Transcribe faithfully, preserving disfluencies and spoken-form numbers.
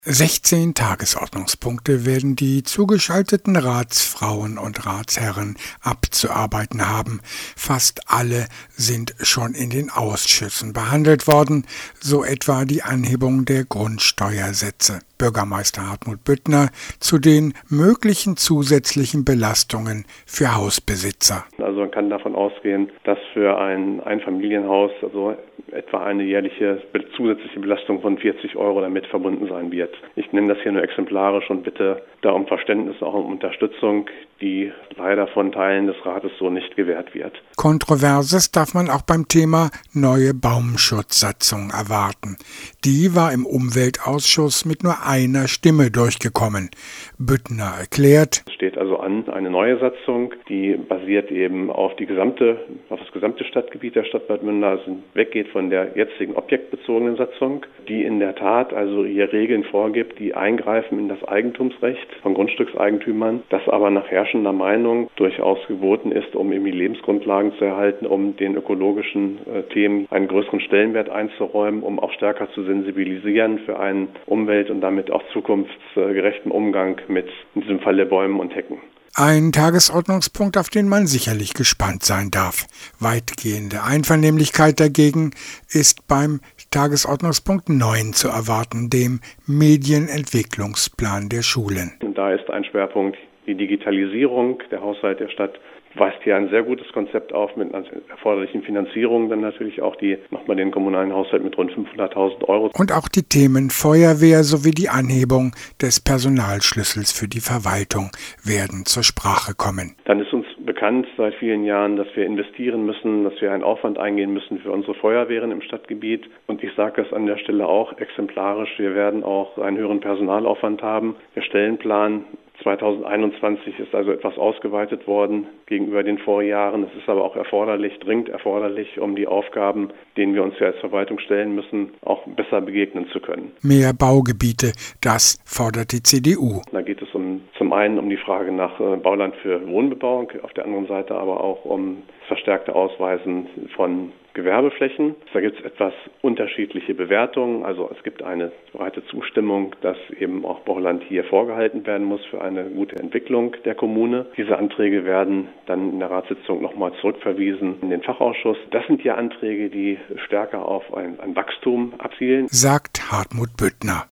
sechzehn Tagesordnungspunkte werden die zugeschalteten Ratsfrauen und Ratsherren abzuarbeiten haben. Fast alle sind schon in den Ausschüssen behandelt worden, so etwa die Anhebung der Grundsteuersätze. Bürgermeister Hartmut Büttner zu den möglichen zusätzlichen Belastungen für Hausbesitzer. Also man kann davon ausgehen, dass für ein Einfamilienhaus also etwa eine jährliche zusätzliche Belastung von vierzig Euro damit verbunden sein wird. Ich nenne das hier nur exemplarisch und bitte da um Verständnis, auch um Unterstützung, die leider von Teilen des Rates so nicht gewährt wird. Kontroverses darf man auch beim Thema neue Baumschutzsatzung erwarten. Die war im Umweltausschuss mit nur einer Stimme durchgekommen. Büttner erklärt: Es steht also an, eine neue Satzung, die basiert eben auf die gesamte, auf das gesamte Stadtgebiet der Stadt Bad Münder, also weggeht von der jetzigen objektbezogenen Satzung, die in der Tat also hier Regeln vorgibt, die eingreifen in das Eigentumsrecht von Grundstückseigentümern, das aber nach herrschender Meinung durchaus geboten ist, um irgendwie Lebensgrundlagen zu erhalten, um den ökologischen äh, Themen einen größeren Stellenwert einzuräumen, um auch stärker zu sensibilisieren für einen umwelt- und damit auch zukunftsgerechten Umgang mit, in diesem Falle, Bäumen und Hecken. Ein Tagesordnungspunkt, auf den man sicherlich gespannt sein darf. Weitgehende Einvernehmlichkeit dagegen ist beim Tagesordnungspunkt neun zu erwarten, dem Medienentwicklungsplan der Schulen. Und da ist ein Schwerpunkt die Digitalisierung. Der Haushalt der Stadt weist hier ein sehr gutes Konzept auf mit einer erforderlichen Finanzierung. Dann natürlich auch die, macht man den kommunalen Haushalt mit rund fünfhunderttausend Euro. Und auch die Themen Feuerwehr sowie die Anhebung des Personalschlüssels für die Verwaltung werden zur Sprache kommen. Dann ist uns bekannt seit vielen Jahren, dass wir investieren müssen, dass wir einen Aufwand eingehen müssen für unsere Feuerwehren im Stadtgebiet. Und ich sage das an der Stelle auch exemplarisch. Wir werden auch einen höheren Personalaufwand haben. Der Stellenplan zweitausendeinundzwanzig ist also etwas ausgeweitet worden gegenüber den Vorjahren. Es ist aber auch erforderlich, dringend erforderlich, um die Aufgaben, denen wir uns ja als Verwaltung stellen müssen, auch besser begegnen zu können. Mehr Baugebiete, das fordert die C D U. Da geht es um, zum einen um die Frage nach äh, Bauland für Wohnbebauung, auf der anderen Seite aber auch um das verstärkte Ausweisen von Gewerbeflächen. Da gibt es etwas unterschiedliche Bewertungen. Also es gibt eine breite Zustimmung, dass eben auch Bauland hier vorgehalten werden muss für eine gute Entwicklung der Kommune. Diese Anträge werden dann in der Ratssitzung nochmal zurückverwiesen in den Fachausschuss. Das sind ja Anträge, die stärker auf ein, ein Wachstum abzielen, sagt Hartmut Büttner.